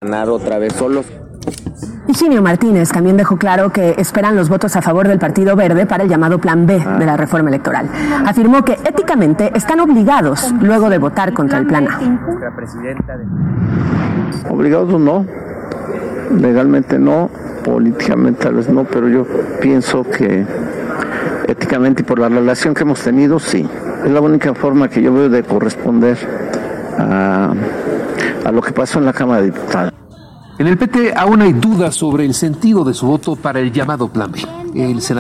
Ganar otra vez solos. Higinio Martínez también dejó claro que esperan los votos a favor del Partido Verde para el llamado Plan B de la reforma electoral. Afirmó que éticamente están obligados luego de votar contra el Plan A. Obligados no, legalmente no, políticamente tal vez no, pero yo pienso que éticamente y por la relación que hemos tenido, sí. Es la única forma que yo veo de corresponder a lo que pasó en la Cámara de Diputados. En el PT aún hay dudas sobre el sentido de su voto para el llamado Plan B. El senador